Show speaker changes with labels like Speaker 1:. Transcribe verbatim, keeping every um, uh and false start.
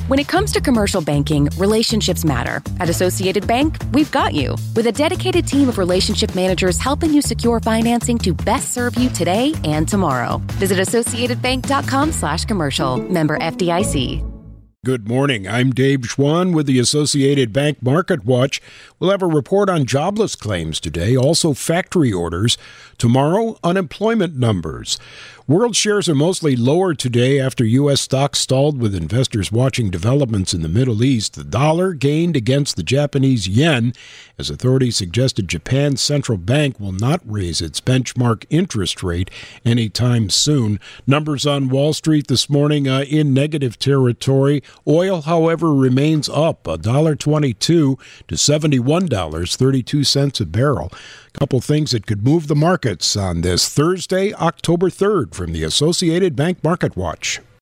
Speaker 1: When it comes to commercial banking, relationships matter. At Associated Bank, we've got you. With a dedicated team of relationship managers helping you secure financing to best serve you today and tomorrow. Visit associatedbank.com slash commercial. Member F D I C.
Speaker 2: Good morning. I'm Dave Schwann with the Associated Bank Market Watch. We'll have a report on jobless claims today, also factory orders. Tomorrow, unemployment numbers. World shares are mostly lower today after U S stocks stalled with investors watching developments in the Middle East. The dollar gained against the Japanese yen as authorities suggested Japan's central bank will not raise its benchmark interest rate anytime soon. Numbers on Wall Street this morning uh, in negative territory. Oil, however, remains up one dollar twenty-two to seventy-one dollars and thirty-two cents a barrel. Couple things that could move the markets on this Thursday, October third, from the Associated Bank Market Watch.